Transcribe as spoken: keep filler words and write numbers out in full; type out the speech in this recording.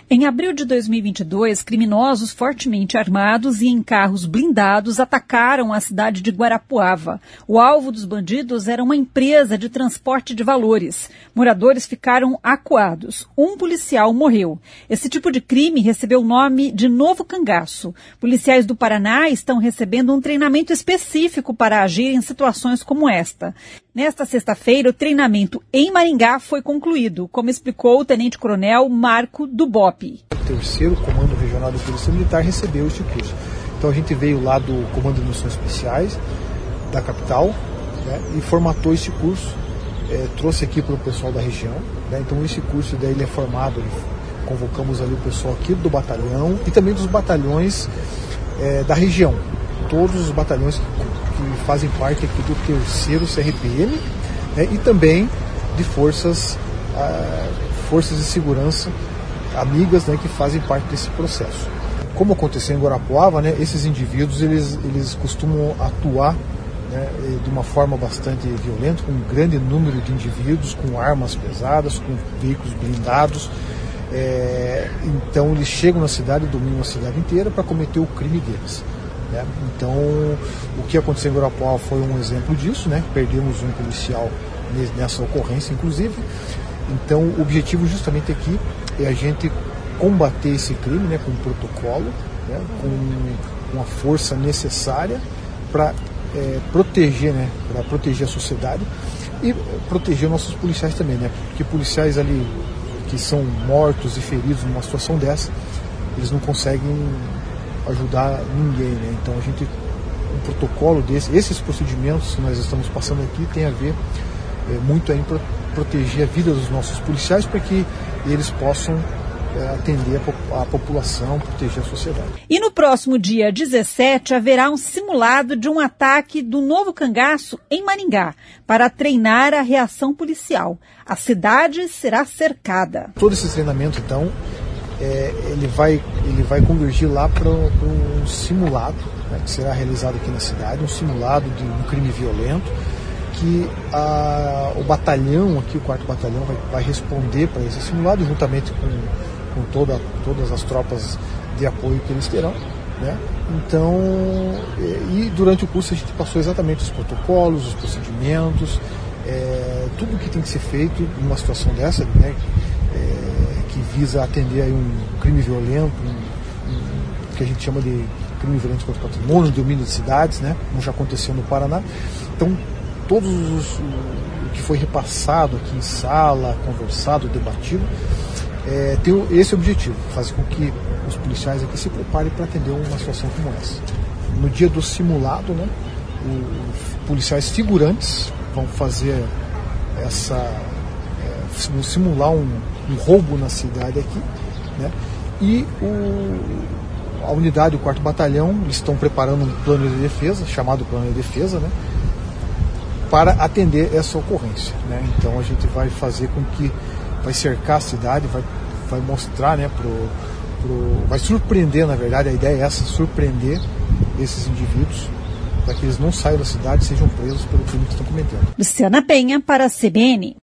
Em abril de dois mil e vinte e dois, criminosos fortemente armados e em carros blindados atacaram a cidade de Guarapuava. O alvo dos bandidos era uma empresa de transporte de valores. Moradores ficaram acuados. Um policial morreu. Esse tipo de crime recebeu o nome de Novo Cangaço. Policiais do Paraná estão recebendo um treinamento específico para agir em situações como esta. Nesta sexta-feira, o treinamento em Maringá foi concluído, como explicou o tenente-coronel Marco do B O P. O terceiro Comando Regional de Polícia Militar recebeu este curso. Então a gente veio lá do Comando de Missões Especiais, da capital, né, e formatou este curso, é, trouxe aqui para o pessoal da região. Né, então esse curso daí ele é formado, convocamos ali o pessoal aqui do batalhão e também dos batalhões é, da região. Todos os batalhões que, que fazem parte aqui do terceiro C R P M, né, e também de forças, ah, forças de segurança amigas, né, que fazem parte desse processo. Como aconteceu em Guarapuava, né, esses indivíduos eles, eles costumam atuar, né, de uma forma bastante violenta, com um grande número de indivíduos, com armas pesadas, com veículos blindados. É, então eles chegam na cidade, dominam a cidade inteira para cometer o crime deles. Né? Então o que aconteceu em Guarapuava foi um exemplo disso, né? Perdemos um policial nessa ocorrência, inclusive. Então o objetivo justamente aqui é a gente combater esse crime, né, com um protocolo, né, com, com a força necessária para é, proteger, né, para proteger a sociedade e proteger nossos policiais também, né, porque policiais ali que são mortos e feridos numa situação dessa, eles não conseguem ajudar ninguém, né? Então a gente, um protocolo desse, esses procedimentos que nós estamos passando aqui tem a ver é, muito aí para proteger a vida dos nossos policiais para que eles possam é, atender a, a população, proteger a sociedade. E no próximo dia dezessete haverá um simulado de um ataque do Novo Cangaço em Maringá para treinar a reação policial. A cidade será cercada. Todo esse treinamento, então, é, ele, vai, ele vai convergir lá para um simulado, né, que será realizado aqui na cidade, um simulado de um crime violento, que a, o batalhão aqui, o quarto batalhão, vai, vai responder para esse simulado, juntamente com, com toda, todas as tropas de apoio que eles terão. Né? Então, e, e durante o curso a gente passou exatamente os protocolos, os procedimentos, é, tudo que tem que ser feito numa situação dessa, né, é, que visa atender aí um crime violento, um, um, que a gente chama de crime violento contra o patrimônio, domínio de cidades, né, como já aconteceu no Paraná. Então, todos os, o que foi repassado aqui em sala, conversado, debatido, é, tem esse objetivo, fazer com que os policiais aqui se preparem para atender uma situação como essa. No dia do simulado, né, os policiais figurantes vão fazer essa, é, vão simular um, um roubo na cidade aqui, né, e o, a unidade, o quarto batalhão, estão preparando um plano de defesa, chamado plano de defesa, né, para atender essa ocorrência, né? Então a gente vai fazer com que, vai cercar a cidade, vai, vai mostrar, né, pro, pro, vai surpreender, na verdade, a ideia é essa, surpreender esses indivíduos, para que eles não saiam da cidade e sejam presos pelo crime que estão cometendo. Luciana Penha para a C B N.